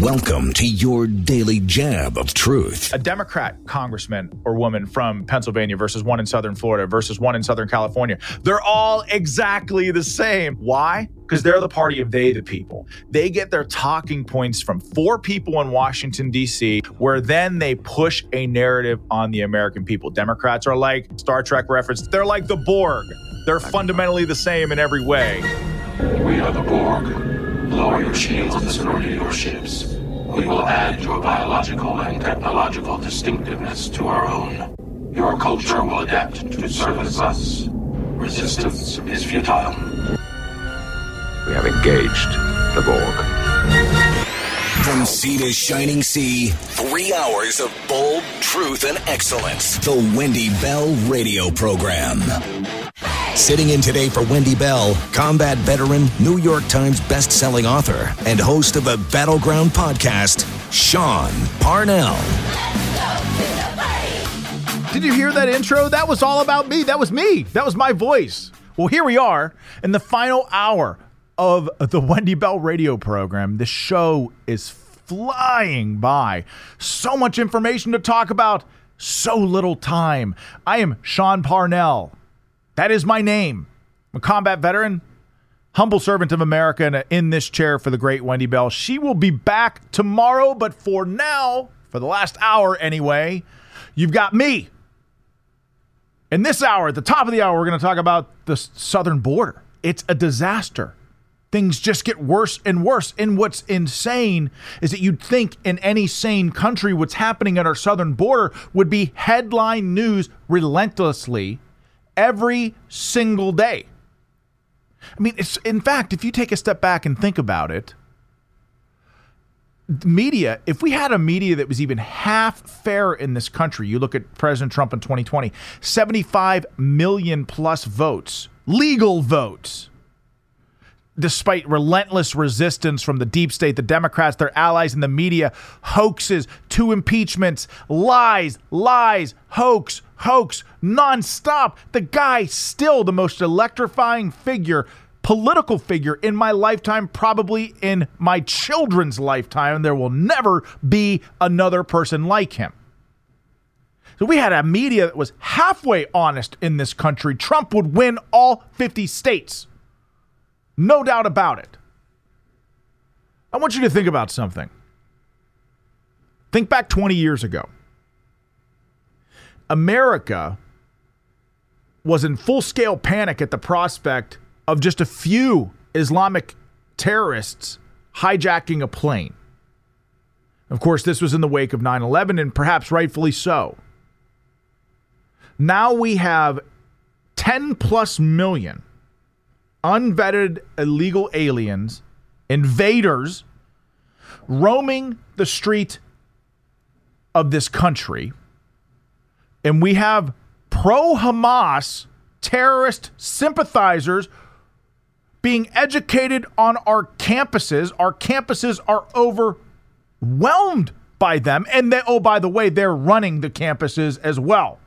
Welcome to your daily jab of truth. A Democrat congressman or woman from Pennsylvania versus one in Southern Florida versus one in Southern California. They're all exactly the same. Why? Because they're the party of they, the people. They get their talking points from 4 people in Washington, D.C., where then they push a narrative on the American people. Democrats are like, Star Trek reference, they're like the Borg. They're fundamentally the same in every way. We are the Borg. Lower your shields and surrender your ships. We will add your biological and technological distinctiveness to our own. Your culture will adapt to service us. Resistance is futile. We have engaged the Borg. From sea to shining sea, 3 hours of bold truth and excellence. The Wendy Bell Radio Program. Sitting in today for Wendy Bell, combat veteran, New York Times best-selling author, and host of the Battleground podcast, Sean Parnell. Did you hear that intro? That was all about me. That was me. That was my voice. Well, here we are in the final hour of the Wendy Bell Radio Program. The show is flying by. So much information to talk about, so little time. I am Sean Parnell. That is my name. I'm a combat veteran, humble servant of America, and in this chair for the great Wendy Bell. She will be back tomorrow, but for now, for the last hour anyway, you've got me. In this hour, at the top of the hour, we're going to talk about the southern border. It's a disaster. Things just get worse and worse. And what's insane is that you'd think in any sane country, what's happening at our southern border would be headline news relentlessly every single day. I mean, it's, in fact, if you take a step back and think about it, media, if we had a media that was even half fair in this country, you look at President Trump in 2020, 75 million plus votes, legal votes, despite relentless resistance from the deep state, the Democrats, their allies in the media, hoaxes, 2 impeachments, lies, hoax, nonstop. The guy still the most electrifying figure, political figure in my lifetime, probably in my children's lifetime. There will never be another person like him. So we had a media that was halfway honest in this country. Trump would win all 50 states. No doubt about it. I want you to think about something. Think back 20 years ago. America was in full-scale panic at the prospect of just a few Islamic terrorists hijacking a plane. Of course, this was in the wake of 9/11, and perhaps rightfully so. Now we have 10 plus million unvetted illegal aliens, invaders, roaming the street of this country. And we have pro-Hamas terrorist sympathizers being educated on our campuses. Our campuses are overwhelmed by them. And they, oh, by the way, they're running the campuses as well.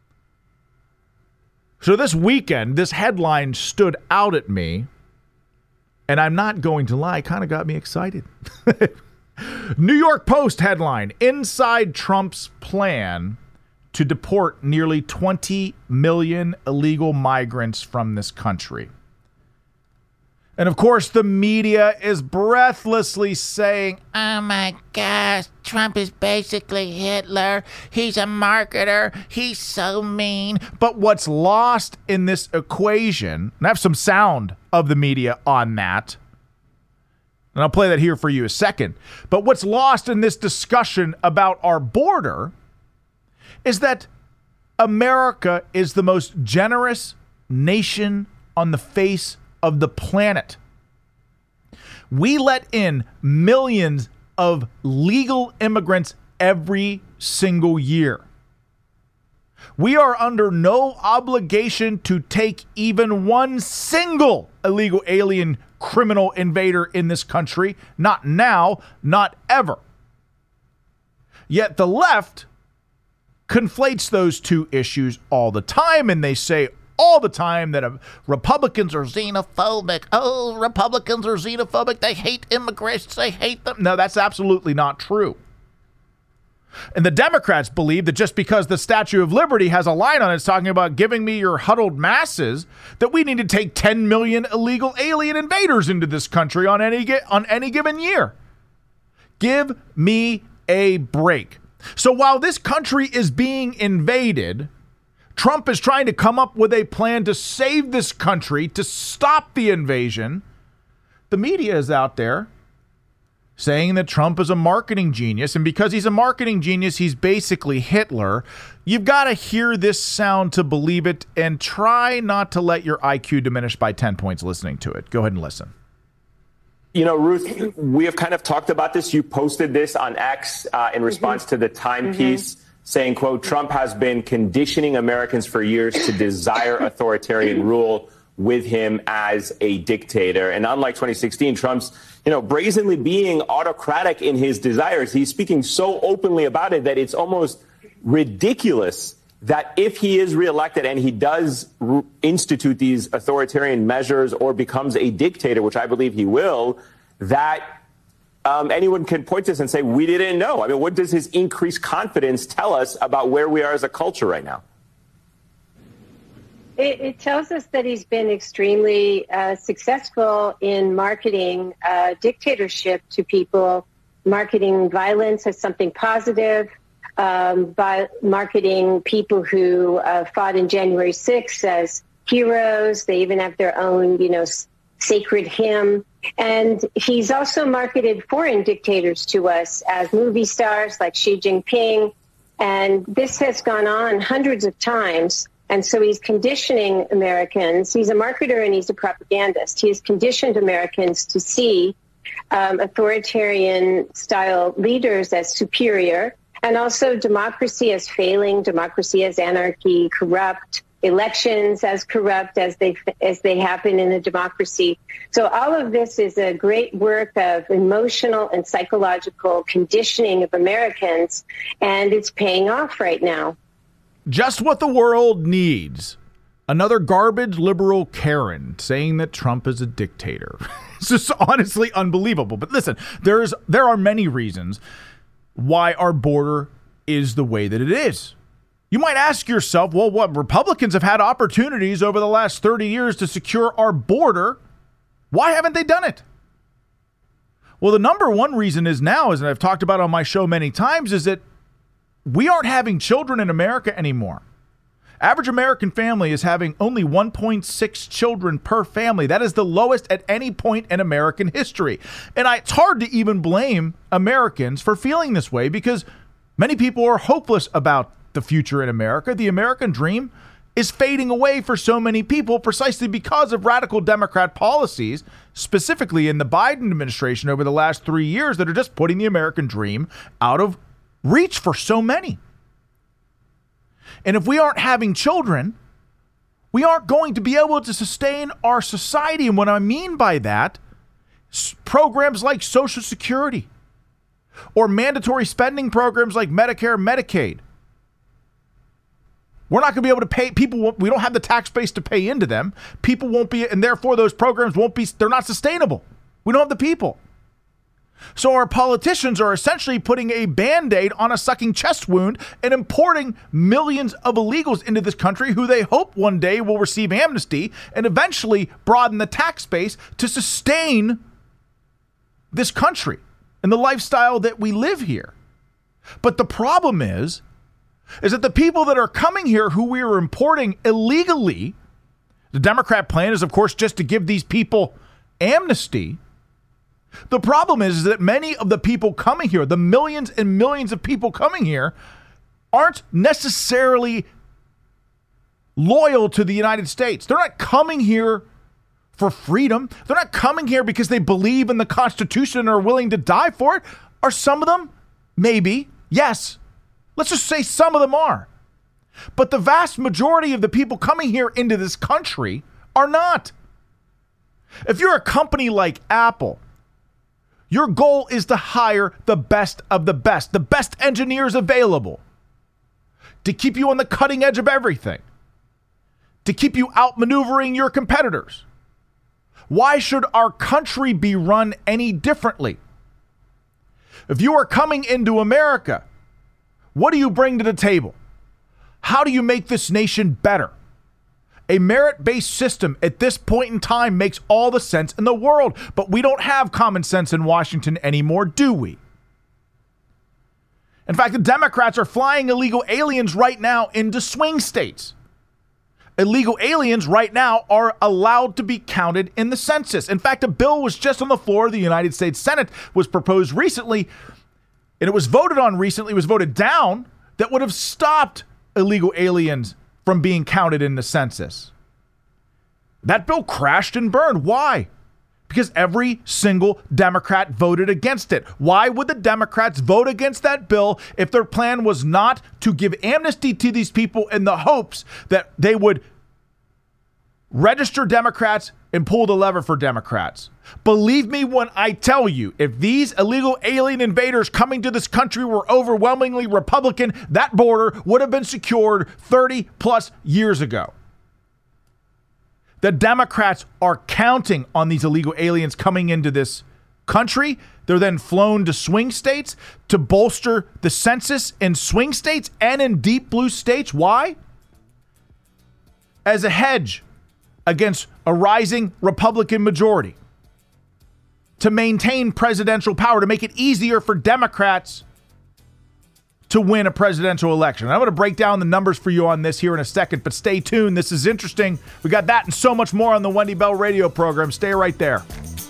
So this weekend, this headline stood out at me, and I'm not going to lie, kind of got me excited. New York Post headline, Inside Trump's Plan to Deport Nearly 20 Million Illegal Migrants from this country. And of course, the media is breathlessly saying, oh my gosh, Trump is basically Hitler. He's a marketer. He's so mean. But what's lost in this equation, and I have some sound of the media on that, and I'll play that here for you a second. But what's lost in this discussion about our border is that America is the most generous nation on the face of the planet. We let in millions of legal immigrants every single year. We are under no obligation to take even one single illegal alien criminal invader in this country. Not now, not ever. Yet the left conflates those two issues all the time, and they say all the time that Republicans are xenophobic. Oh, Republicans are xenophobic. They hate immigrants. They hate them. No, that's absolutely not true. And the Democrats believe that just because the Statue of Liberty has a line on it talking about giving me your huddled masses, that we need to take 10 million illegal alien invaders into this country on any given year. Give me a break. So while this country is being invaded, Trump is trying to come up with a plan to save this country, to stop the invasion. The media is out there saying that Trump is a marketing genius, and because he's a marketing genius, he's basically Hitler. You've got to hear this sound to believe it, and try not to let your IQ diminish by 10 points listening to it. Go ahead and listen. You know, Ruth, we have kind of talked about this. You posted this on X in response to the Time piece saying, quote, Trump has been conditioning Americans for years to desire authoritarian rule with him as a dictator. And unlike 2016, Trump's, brazenly being autocratic in his desires. He's speaking so openly about it that it's almost ridiculous that if he is reelected and he does institute these authoritarian measures or becomes a dictator, which I believe he will, that anyone can point to this and say, we didn't know. I mean, what does his increased confidence tell us about where we are as a culture right now? It tells us that he's been extremely successful in marketing dictatorship to people, marketing violence as something positive, by marketing people who fought in January 6th as heroes. They even have their own, sacred hymn. And he's also marketed foreign dictators to us as movie stars like Xi Jinping. And this has gone on hundreds of times. And so he's conditioning Americans. He's a marketer and he's a propagandist. He has conditioned Americans to see authoritarian style leaders as superior, and also democracy as failing, democracy as anarchy, corrupt, elections as corrupt as they happen in a democracy. So all of this is a great work of emotional and psychological conditioning of Americans, and it's paying off right now. Just what the world needs. Another garbage liberal Karen saying that Trump is a dictator. It's just honestly unbelievable. But listen, there are many reasons why our border is the way that it is. You might ask yourself, well, what, Republicans have had opportunities over the last 30 years to secure our border. Why haven't they done it? Well, the number one reason is now, as I've talked about on my show many times, is that we aren't having children in America anymore. Average American family is having only 1.6 children per family. That is the lowest at any point in American history. And it's hard to even blame Americans for feeling this way because many people are hopeless about the future in America. The American dream is fading away for so many people precisely because of radical Democrat policies, specifically in the Biden administration over the last 3 years, that are just putting the American dream out of reach for so many. And if we aren't having children, we aren't going to be able to sustain our society. And what I mean by that, programs like Social Security or mandatory spending programs like Medicare and Medicaid. We're not going to be able to pay people. We don't have the tax base to pay into them. People won't be, and therefore those programs won't be, they're not sustainable. We don't have the people. So our politicians are essentially putting a Band-Aid on a sucking chest wound and importing millions of illegals into this country who they hope one day will receive amnesty and eventually broaden the tax base to sustain this country and the lifestyle that we live here. But the problem is that the people that are coming here who we are importing illegally, the Democrat plan is, of course, just to give these people amnesty. The problem is that many of the people coming here, the millions and millions of people coming here, aren't necessarily loyal to the United States. They're not coming here for freedom. They're not coming here because they believe in the Constitution and are willing to die for it. Are some of them? Maybe. Yes. Let's just say some of them are. But the vast majority of the people coming here into this country are not. If you're a company like Apple, your goal is to hire the best of the best engineers available, to keep you on the cutting edge of everything, to keep you outmaneuvering your competitors. Why should our country be run any differently? If you are coming into America, what do you bring to the table? How do you make this nation better? A merit-based system at this point in time makes all the sense in the world, but we don't have common sense in Washington anymore, do we? In fact, the Democrats are flying illegal aliens right now into swing states. Illegal aliens right now are allowed to be counted in the census. In fact, a bill was just on the floor of the United States Senate, was proposed recently, and it was voted on recently, was voted down, that would have stopped illegal aliens from being counted in the census. That bill crashed and burned. Why? Because every single Democrat voted against it. Why would the Democrats vote against that bill if their plan was not to give amnesty to these people in the hopes that they would register Democrats and pull the lever for Democrats? Believe me when I tell you, if these illegal alien invaders coming to this country were overwhelmingly Republican, that border would have been secured 30 plus years ago. The Democrats are counting on these illegal aliens coming into this country. They're then flown to swing states to bolster the census in swing states and in deep blue states. Why? As a hedge against a rising Republican majority, to maintain presidential power, to make it easier for Democrats to win a presidential election. And I'm going to break down the numbers for you on this here in a second, but stay tuned. This is interesting. We got that and so much more on the Wendy Bell radio program. Stay right there.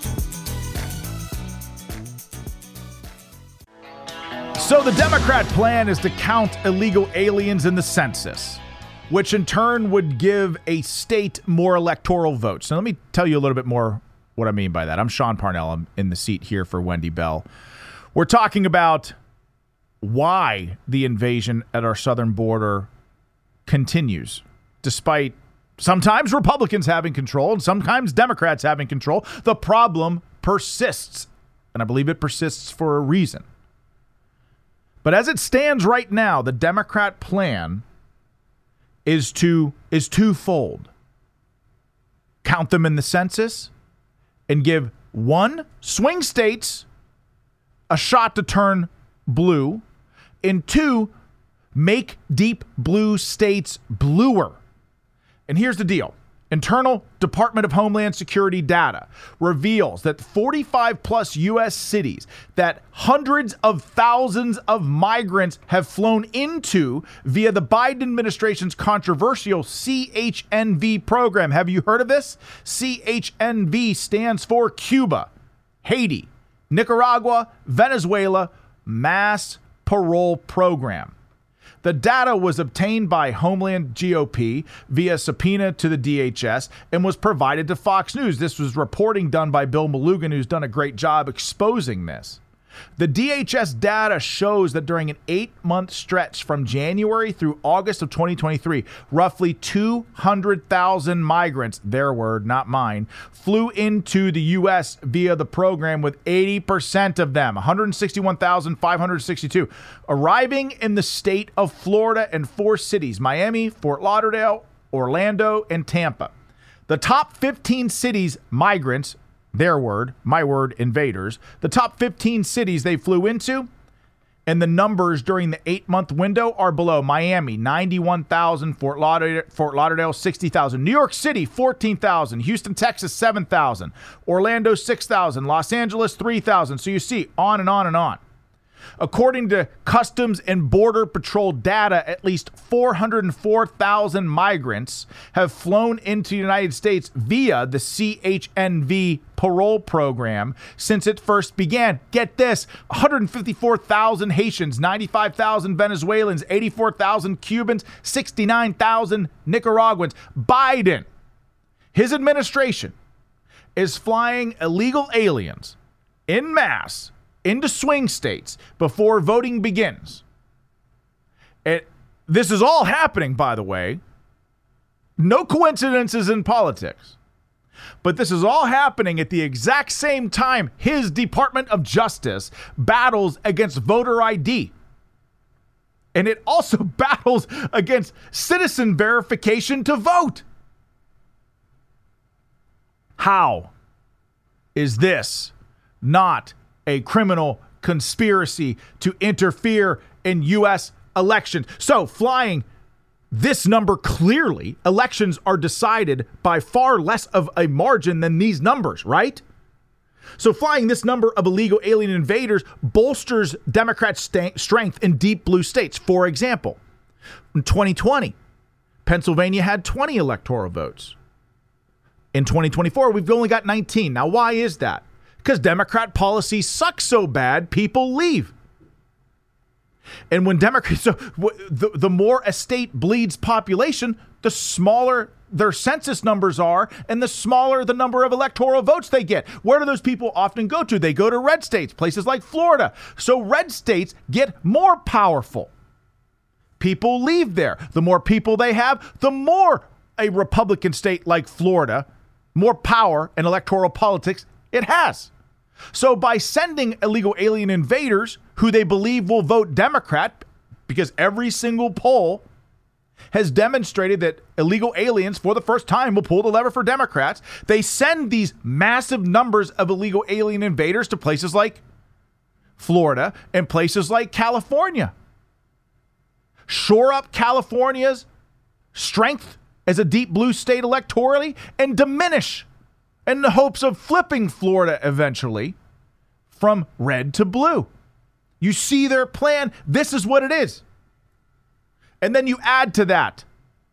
So the Democrat plan is to count illegal aliens in the census, which in turn would give a state more electoral votes. Now, let me tell you a little bit more what I mean by that. I'm Sean Parnell. I'm in the seat here for Wendy Bell. We're talking about why the invasion at our southern border continues, despite sometimes Republicans having control and sometimes Democrats having control. The problem persists, and I believe it persists for a reason. But as it stands right now, the Democrat plan is twofold. Count them in the census and give one, swing states a shot to turn blue, and two, make deep blue states bluer. And here's the deal. Internal Department of Homeland Security data reveals that 45 plus U.S. cities that hundreds of thousands of migrants have flown into via the Biden administration's controversial CHNV program. Have you heard of this? CHNV stands for Cuba, Haiti, Nicaragua, Venezuela Mass Parole Program. The data was obtained by Homeland GOP via subpoena to the DHS and was provided to Fox News. This was reporting done by Bill Malugin, who's done a great job exposing this. The DHS data shows that during an 8-month stretch from January through August of 2023, roughly 200,000 migrants, their word, not mine, flew into the U.S. via the program, with 80% of them, 161,562, arriving in the state of Florida in 4 cities, Miami, Fort Lauderdale, Orlando, and Tampa. The top 15 cities migrants, their word, my word, invaders, the top 15 cities they flew into, and the numbers during the 8-month window are below. Miami, 91,000, Fort Lauderdale, 60,000, New York City, 14,000, Houston, Texas, 7,000, Orlando, 6,000, Los Angeles, 3,000. So you see, on and on and on. According to Customs and Border Patrol data, at least 404,000 migrants have flown into the United States via the CHNV parole program since it first began. Get this, 154,000 Haitians, 95,000 Venezuelans, 84,000 Cubans, 69,000 Nicaraguans. Biden, his administration, is flying illegal aliens en masse into swing states before voting begins. This is all happening, by the way. No coincidences in politics. But this is all happening at the exact same time his Department of Justice battles against voter ID. And it also battles against citizen verification to vote. How is this not a criminal conspiracy to interfere in U.S. elections? So flying this number, clearly, elections are decided by far less of a margin than these numbers, right? So flying this number of illegal alien invaders bolsters Democrats' strength in deep blue states. For example, in 2020, Pennsylvania had 20 electoral votes. In 2024, we've only got 19. Now, why is that? Because Democrat policy sucks so bad, people leave. And when Democrats, so the more a state bleeds population, the smaller their census numbers are, and the smaller the number of electoral votes they get. Where do those people often go to? They go to red states, places like Florida. So red states get more powerful. People leave there. The more people they have, the more a Republican state like Florida, more power in electoral politics it has. So by sending illegal alien invaders who they believe will vote Democrat, because every single poll has demonstrated that illegal aliens for the first time will pull the lever for Democrats, they send these massive numbers of illegal alien invaders to places like Florida and places like California. Shore up California's strength as a deep blue state electorally and diminish in the hopes of flipping Florida eventually from red to blue. You see their plan. This is what it is. And then you add to that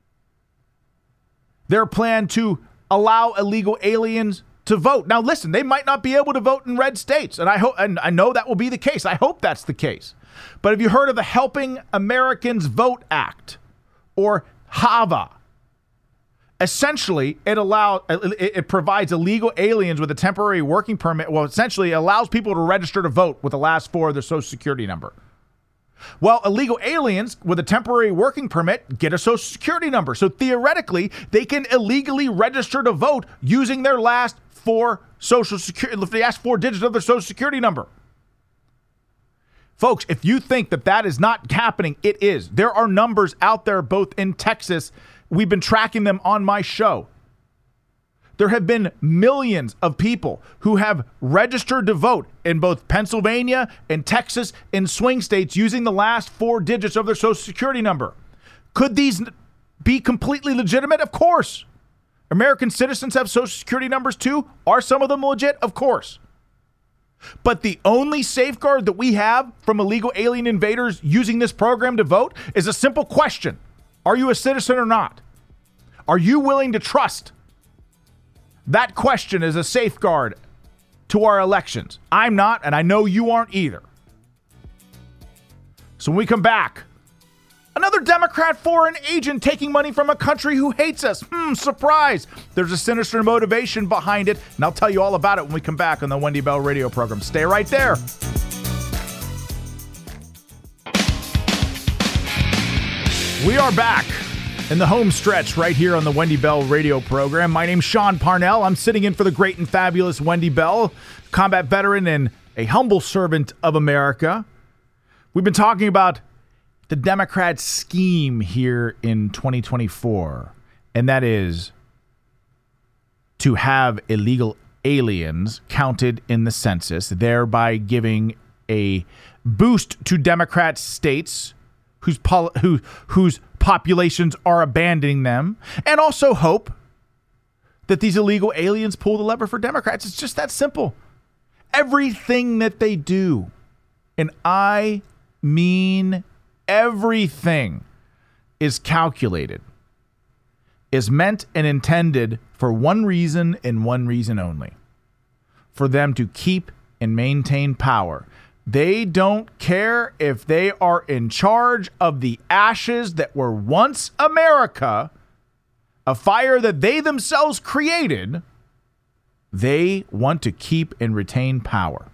their plan to allow illegal aliens to vote. Now, listen, they might not be able to vote in red states, and I know that will be the case. I hope that's the case. But have you heard of the Helping Americans Vote Act, or HAVA? Essentially, it provides illegal aliens with a temporary working permit. Well, essentially, it allows people to register to vote with the last four of their social security number. Well, illegal aliens with a temporary working permit get a social security number. So theoretically, they can illegally register to vote using their last four digits of their social security number. Folks, if you think that is not happening, it is. There are numbers out there, both in Texas. We've been tracking them on my show. There have been millions of people who have registered to vote in both Pennsylvania and Texas and swing states using the last four digits of their social security number. Could these be completely legitimate? Of course. American citizens have social security numbers too. Are some of them legit? Of course. But the only safeguard that we have from illegal alien invaders using this program to vote is a simple question. Are you a citizen or not? Are you willing to trust that question as a safeguard to our elections? I'm not, and I know you aren't either. So when we come back, another Democrat foreign agent taking money from a country who hates us. Surprise. There's a sinister motivation behind it, and I'll tell you all about it when we come back on the Wendy Bell radio program. Stay right there. We are back in the home stretch right here on the Wendy Bell radio program. My name's Sean Parnell. I'm sitting in for the great and fabulous Wendy Bell, combat veteran and a humble servant of America. We've been talking about the Democrat scheme here in 2024, and that is to have illegal aliens counted in the census, thereby giving a boost to Democrat states whose populations are abandoning them, and also hope that these illegal aliens pull the lever for Democrats. It's just that simple. Everything that they do, and I mean everything, is calculated, is meant and intended for one reason and one reason only: for them to keep and maintain power. They don't care if they are in charge of the ashes that were once America, a fire that they themselves created. They want to keep and retain power.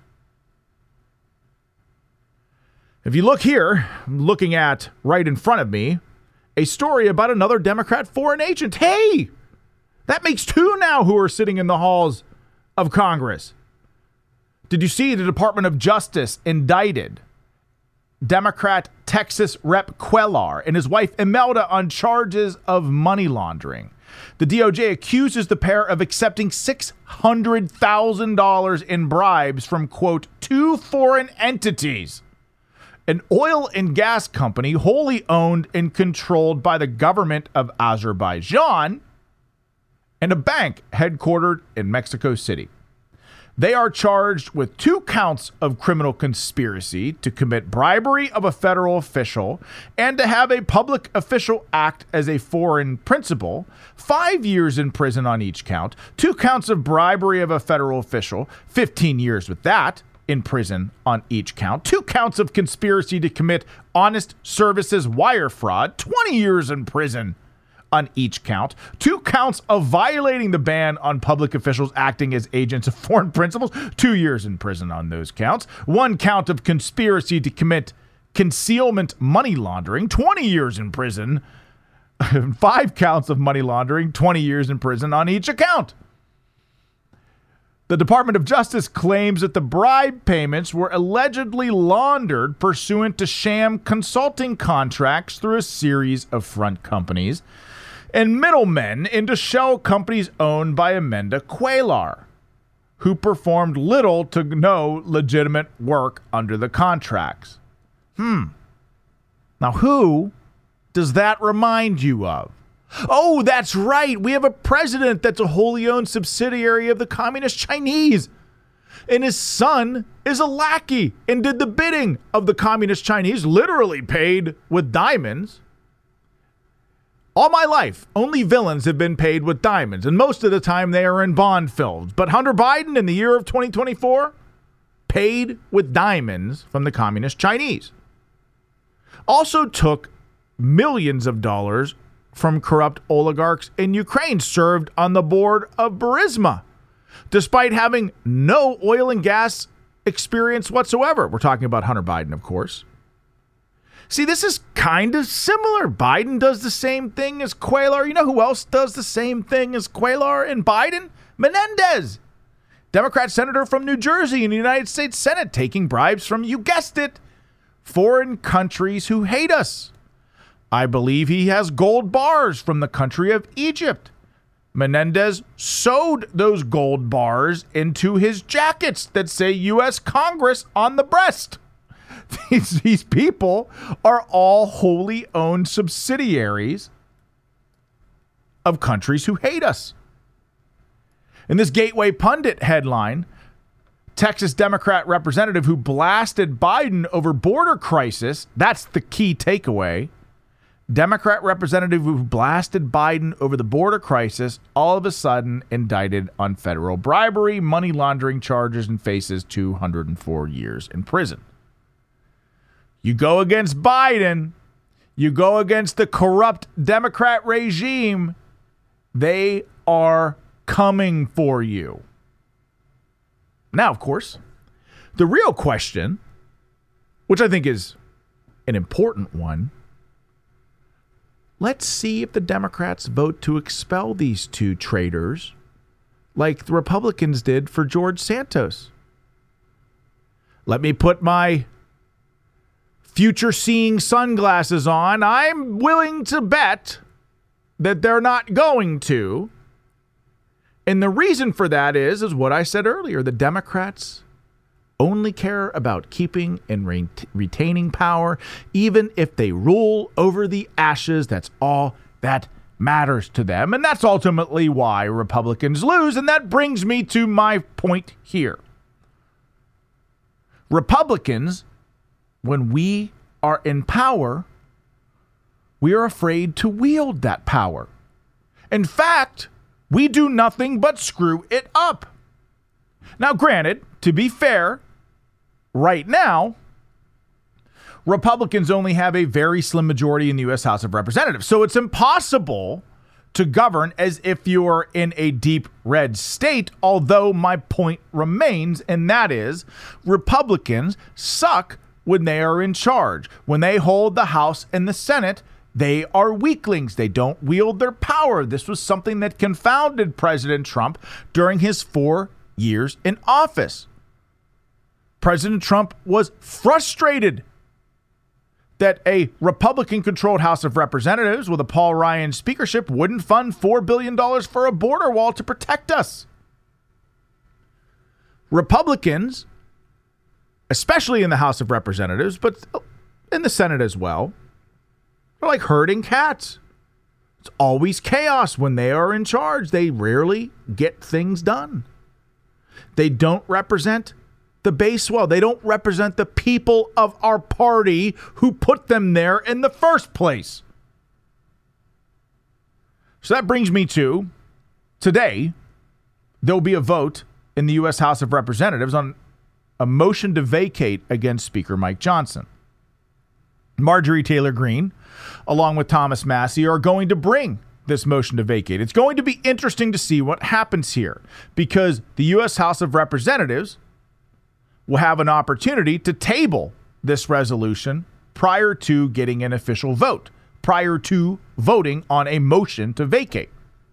If you look here, I'm looking at right in front of me, a story about another Democrat foreign agent. Hey, that makes two now who are sitting in the halls of Congress. Did you see the Department of Justice indicted Democrat Texas Rep. Cuellar and his wife Imelda on charges of money laundering. The DOJ accuses the pair of accepting $600,000 in bribes from, quote, 2 foreign entities, an oil and gas company wholly owned and controlled by the government of Azerbaijan, and a bank headquartered in Mexico City. They are charged with 2 counts of criminal conspiracy to commit bribery of a federal official and to have a public official act as a foreign principal, 5 years in prison on each count, 2 counts of bribery of a federal official, 15 years with that in prison on each count, 2 counts of conspiracy to commit honest services wire fraud, 20 years in prison on each count, 2 counts of violating the ban on public officials acting as agents of foreign principals, 2 years in prison on those counts, 1 count of conspiracy to commit concealment money laundering, 20 years in prison, 5 counts of money laundering, 20 years in prison on each account. The Department of Justice claims that the bribe payments were allegedly laundered pursuant to sham consulting contracts through a series of front companies and middlemen into shell companies owned by Imelda Cuellar, who performed little to no legitimate work under the contracts. Now, who does that remind you of? Oh, that's right. We have a president that's a wholly owned subsidiary of the Communist Chinese. And his son is a lackey and did the bidding of the Communist Chinese, literally paid with diamonds. All my life, only villains have been paid with diamonds, and most of the time they are in bond films. But Hunter Biden in the year of 2024 paid with diamonds from the Communist Chinese. Also took millions of dollars from corrupt oligarchs in Ukraine, served on the board of Burisma, despite having no oil and gas experience whatsoever. We're talking about Hunter Biden, of course. See, this is kind of similar. Biden does the same thing as Cuellar. You know who else does the same thing as Cuellar and Biden? Menendez, Democrat senator from New Jersey in the United States Senate, taking bribes from, you guessed it, foreign countries who hate us. I believe he has gold bars from the country of Egypt. Menendez sewed those gold bars into his jackets that say U.S. Congress on the breast. These people are all wholly owned subsidiaries of countries who hate us. In this Gateway Pundit headline, Texas Democrat representative who blasted Biden over border crisis, that's the key takeaway. Democrat representative who blasted Biden over the border crisis, all of a sudden indicted on federal bribery, money laundering charges, and faces 204 years in prison. You go against Biden, you go against the corrupt Democrat regime, they are coming for you. Now, of course, the real question, which I think is an important one, let's see if the Democrats vote to expel these 2 traitors like the Republicans did for George Santos. Let me put my future-seeing sunglasses on. I'm willing to bet that they're not going to. And the reason for that is what I said earlier. The Democrats only care about keeping and retaining power, even if they rule over the ashes. That's all that matters to them. And that's ultimately why Republicans lose. And that brings me to my point here. Republicans, when we are in power, we are afraid to wield that power. In fact, we do nothing but screw it up. Now, granted, to be fair, right now, Republicans only have a very slim majority in the U.S. House of Representatives. So it's impossible to govern as if you're in a deep red state, although my point remains, and that is Republicans suck when they are in charge. When they hold the House and the Senate, they are weaklings. They don't wield their power. This was something that confounded President Trump during his 4 years in office. President Trump was frustrated that a Republican-controlled House of Representatives with a Paul Ryan speakership wouldn't fund $4 billion for a border wall to protect us. Republicans, especially in the House of Representatives, but in the Senate as well, are like herding cats. It's always chaos when they are in charge. They rarely get things done. They don't represent the base well. They don't represent the people of our party who put them there in the first place. So that brings me to today, there'll be a vote in the U.S. House of Representatives on a motion to vacate against Speaker Mike Johnson. Marjorie Taylor Greene, along with Thomas Massie, are going to bring this motion to vacate. It's going to be interesting to see what happens here because the U.S. House of Representatives will have an opportunity to table this resolution prior to getting an official vote, prior to voting on a motion to vacate.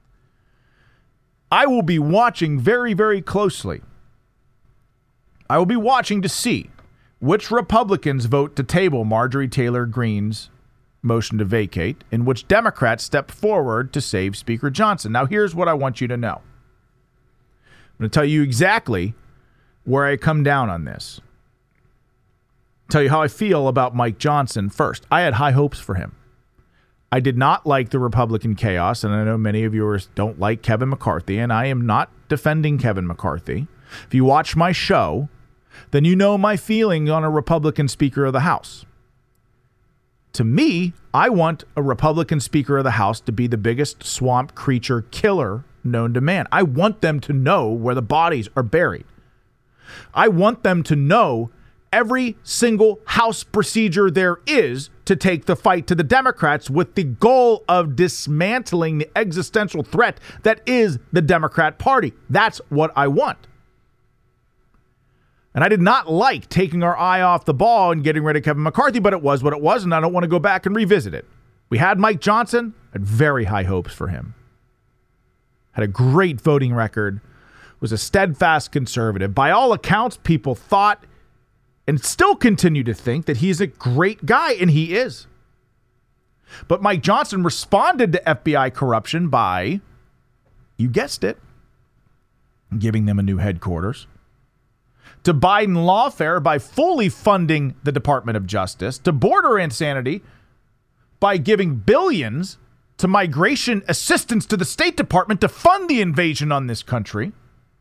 I will be watching very, very closely. I will be watching to see which Republicans vote to table Marjorie Taylor Greene's motion to vacate and which Democrats step forward to save Speaker Johnson. Now, here's what I want you to know. I'm going to tell you exactly where I come down on this. Tell you how I feel about Mike Johnson first. I had high hopes for him. I did not like the Republican chaos, and I know many of you don't like Kevin McCarthy, and I am not defending Kevin McCarthy. If you watch my show, then you know my feeling on a Republican Speaker of the House. To me, I want a Republican Speaker of the House to be the biggest swamp creature killer known to man. I want them to know where the bodies are buried. I want them to know every single House procedure there is to take the fight to the Democrats with the goal of dismantling the existential threat that is the Democrat Party. That's what I want. And I did not like taking our eye off the ball and getting rid of Kevin McCarthy, but it was what it was, and I don't want to go back and revisit it. We had Mike Johnson, had very high hopes for him. Had a great voting record, was a steadfast conservative. By all accounts, people thought and still continue to think that he's a great guy, and he is. But Mike Johnson responded to FBI corruption by, you guessed it, giving them a new headquarters. To Biden lawfare by fully funding the Department of Justice. To border insanity by giving billions to migration assistance to the State Department to fund the invasion on this country.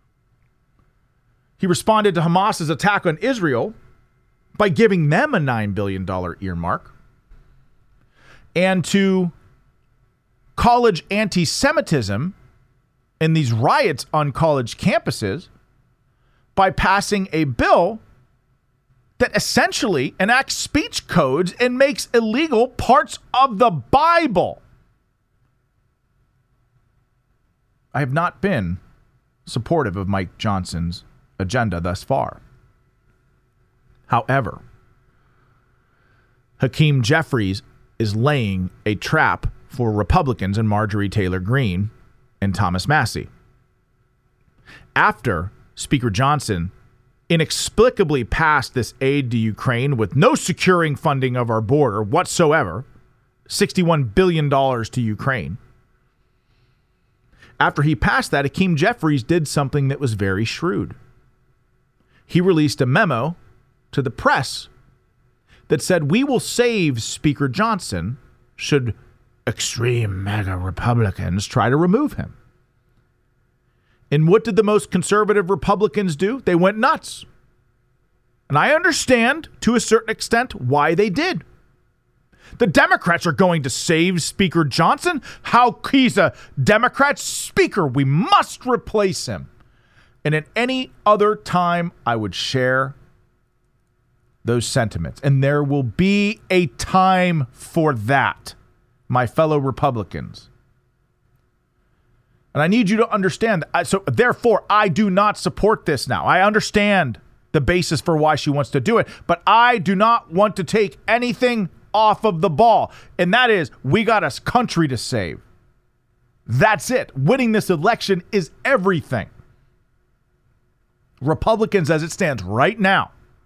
He responded to Hamas's attack on Israel by giving them a $9 billion earmark. And to college anti-Semitism and these riots on college campuses by passing a bill that essentially enacts speech codes and makes illegal parts of the Bible. I have not been supportive of Mike Johnson's agenda thus far. However, Hakeem Jeffries is laying a trap for Republicans and Marjorie Taylor Greene and Thomas Massie. After Speaker Johnson inexplicably passed this aid to Ukraine with no securing funding of our border whatsoever, $61 billion to Ukraine. After he passed that, Hakeem Jeffries did something that was very shrewd. He released a memo to the press that said, we will save Speaker Johnson should extreme MAGA Republicans try to remove him. And what did the most conservative Republicans do? They went nuts. And I understand, to a certain extent, why they did. The Democrats are going to save Speaker Johnson. How he's a Democrat speaker. We must replace him. And at any other time, I would share those sentiments. And there will be a time for that, my fellow Republicans. And I need you to understand. So therefore, I do not support this now. I understand the basis for why she wants to do it, but I do not want to take anything off of the ball. And that is, we got a country to save. That's it. Winning this election is everything. Republicans, as it stands right now,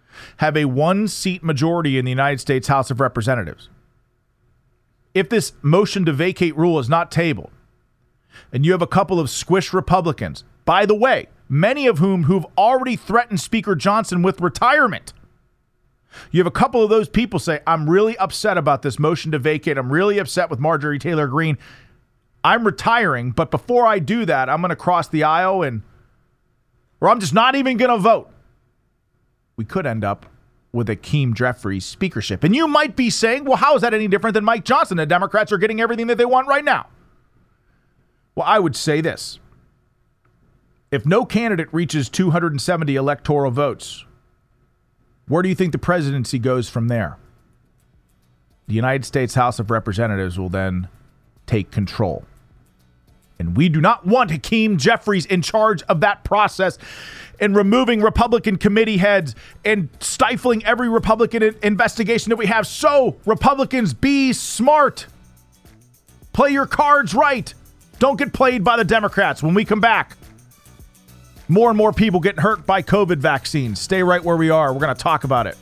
have a 1-seat majority in the United States House of Representatives. If this motion to vacate rule is not tabled, and you have a couple of squished Republicans, by the way, many of who've already threatened Speaker Johnson with retirement. You have a couple of those people say, I'm really upset about this motion to vacate. I'm really upset with Marjorie Taylor Greene. I'm retiring, but before I do that, I'm going to cross the aisle or I'm just not even going to vote. We could end up with Hakeem Jeffries speakership. And you might be saying, well, how is that any different than Mike Johnson? The Democrats are getting everything that they want right now. Well, I would say this. If no candidate reaches 270 electoral votes, where do you think the presidency goes from there? The United States House of Representatives will then take control. And we do not want Hakeem Jeffries in charge of that process and removing Republican committee heads and stifling every Republican investigation that we have. So, Republicans, be smart. Play your cards right. Don't get played by the Democrats. When we come back, more and more people getting hurt by COVID vaccines. Stay right where we are. We're going to talk about it.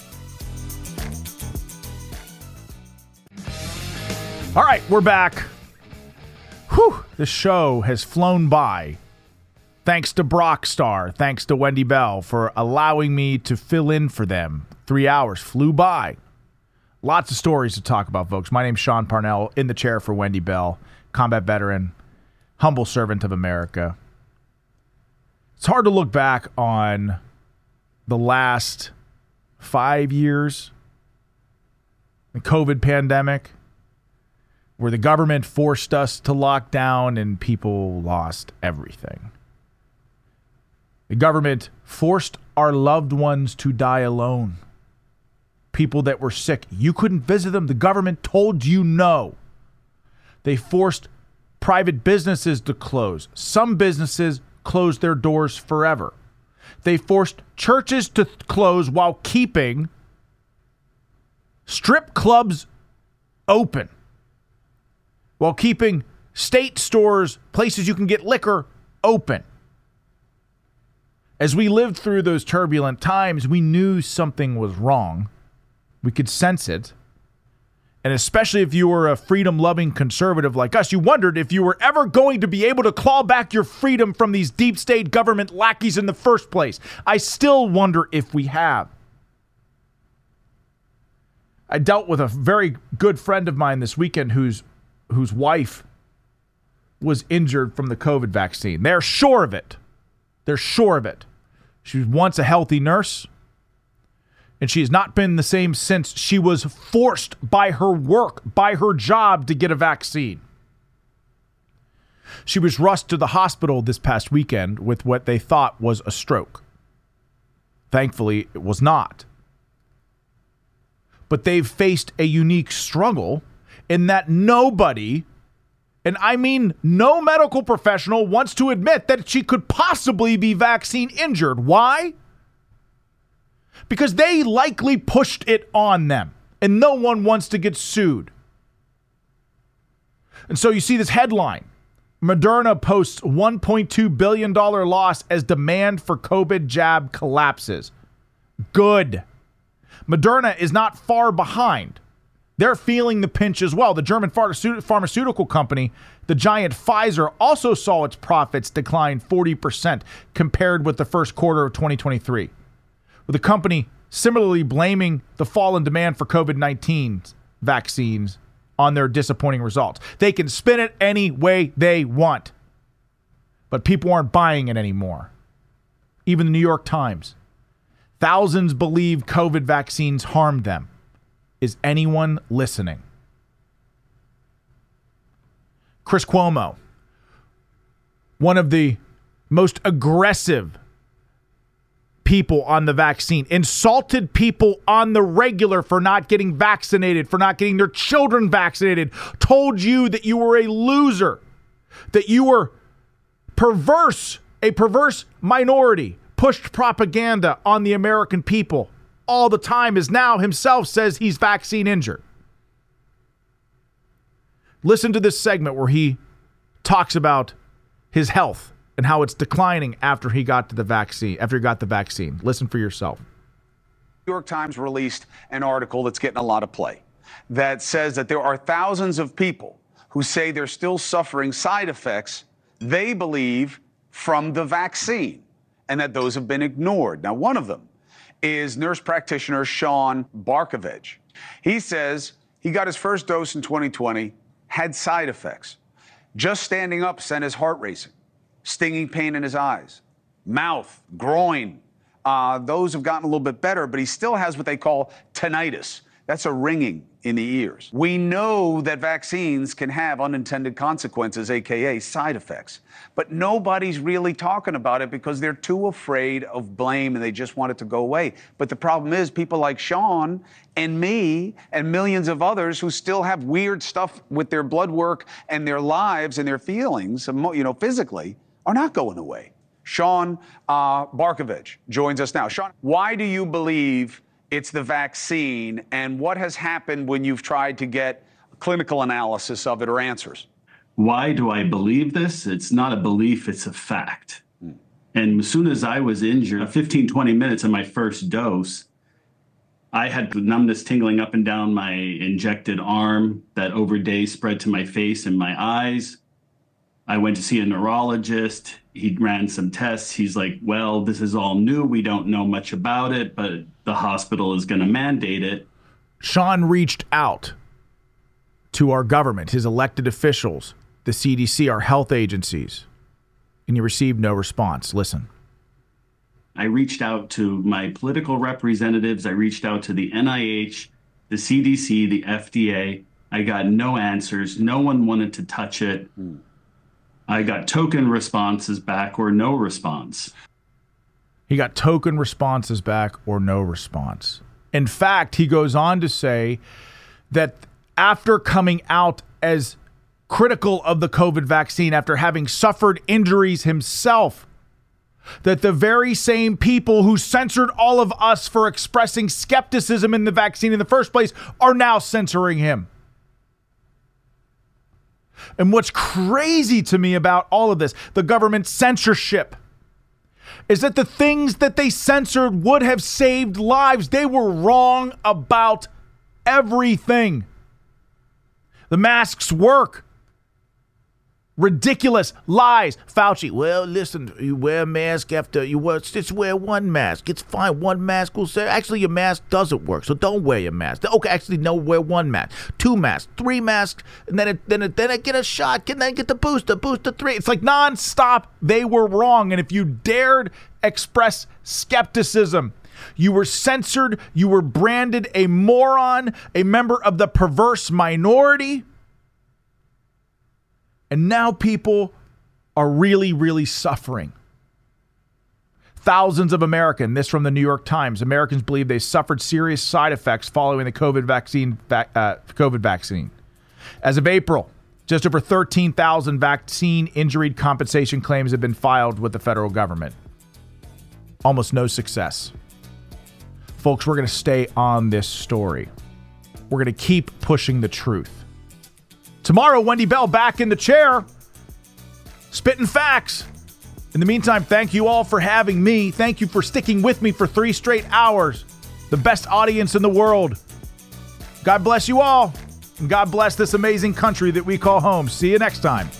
All right, we're back. Whew, the show has flown by. Thanks to Brockstar, thanks to Wendy Bell for allowing me to fill in for them. 3 hours flew by. Lots of stories to talk about, folks. My name's Sean Parnell, in the chair for Wendy Bell, combat veteran, humble servant of America. It's hard to look back on the last 5 years, the COVID pandemic, where the government forced us to lock down and people lost everything. The government forced our loved ones to die alone. People that were sick, you couldn't visit them. The government told you no. They forced private businesses to close. Some businesses closed their doors forever. They forced churches to close while keeping strip clubs open, while keeping state stores, places you can get liquor, open. As we lived through those turbulent times, we knew something was wrong. We could sense it. And especially if you were a freedom-loving conservative like us, you wondered if you were ever going to be able to claw back your freedom from these deep state government lackeys in the first place. I still wonder if we have. I dealt with a very good friend of mine this weekend whose wife was injured from the COVID vaccine. They're sure of it. They're sure of it. She was once a healthy nurse, and she has not been the same since. She was forced by her work, by her job, to get a vaccine. She was rushed to the hospital this past weekend with what they thought was a stroke. Thankfully, it was not. But they've faced a unique struggle in that nobody, and I mean no medical professional, wants to admit that she could possibly be vaccine injured. Why? Because they likely pushed it on them, and no one wants to get sued. And so you see this headline. Moderna posts $1.2 billion loss as demand for COVID jab collapses. Good. Moderna is not far behind. They're feeling the pinch as well. The German pharmaceutical company, the giant Pfizer, also saw its profits decline 40% compared with the first quarter of 2023. With the company similarly blaming the fall in demand for COVID-19 vaccines on their disappointing results. They can spin it any way they want, but people aren't buying it anymore. Even the New York Times. Thousands believe COVID vaccines harmed them. Is anyone listening? Chris Cuomo, one of the most aggressive people on the vaccine, insulted people on the regular for not getting vaccinated, for not getting their children vaccinated, told you that you were a loser, that you were perverse, a perverse minority, pushed propaganda on the American people all the time, is now himself says he's vaccine injured. Listen to this segment where he talks about his health and how it's declining after he got the vaccine. Listen for yourself. New York Times released an article that's getting a lot of play that says that there are thousands of people who say they're still suffering side effects they believe from the vaccine and that those have been ignored. Now, one of them is nurse practitioner Sean Barkovich. He says he got his first dose in 2020, had side effects. Just standing up sent his heart racing, stinging pain in his eyes, mouth, groin. Those have gotten a little bit better, but he still has what they call tinnitus. That's a ringing in the ears. We know that vaccines can have unintended consequences, AKA side effects, but nobody's really talking about it because they're too afraid of blame and they just want it to go away. But the problem is people like Sean and me and millions of others who still have weird stuff with their blood work and their lives and their feelings, physically, are not going away. Sean Barkovich joins us now. Sean, why do you believe it's the vaccine, and what has happened when you've tried to get clinical analysis of it or answers? Why do I believe this? It's not a belief, it's a fact. And as soon as I was injured, 15, 20 minutes of my first dose, I had numbness tingling up and down my injected arm that over days spread to my face and my eyes. I went to see a neurologist. He ran some tests. He's like, well, this is all new. We don't know much about it, but the hospital is going to mandate it. Sean reached out to our government, his elected officials, the CDC, our health agencies, and he received no response. Listen. I reached out to my political representatives. I reached out to the NIH, the CDC, the FDA. I got no answers. No one wanted to touch it. I got token responses back or no response. He got token responses back or no response. In fact, he goes on to say that after coming out as critical of the COVID vaccine, after having suffered injuries himself, that the very same people who censored all of us for expressing skepticism in the vaccine in the first place are now censoring him. And what's crazy to me about all of this, the government censorship, is that the things that they censored would have saved lives. They were wrong about everything. The masks work. Ridiculous lies. Fauci, well, listen, you wear a mask after you wear, just wear one mask. It's fine. One mask will say, actually, your mask doesn't work, so don't wear your mask. Okay, actually, no, wear one mask. 2 masks, 3 masks, and then I get a shot, then get the booster 3. It's like nonstop. They were wrong. And if you dared express skepticism, you were censored. You were branded a moron, a member of the perverse minority. And now people are really, really suffering. Thousands of Americans, this from the New York Times, Americans believe they suffered serious side effects following the COVID vaccine. As of April, just over 13,000 vaccine injury compensation claims have been filed with the federal government. Almost no success. Folks, we're going to stay on this story. We're going to keep pushing the truth. Tomorrow, Wendy Bell back in the chair, spitting facts. In the meantime, thank you all for having me. Thank you for sticking with me for 3 straight hours. The best audience in the world. God bless you all. And God bless this amazing country that we call home. See you next time.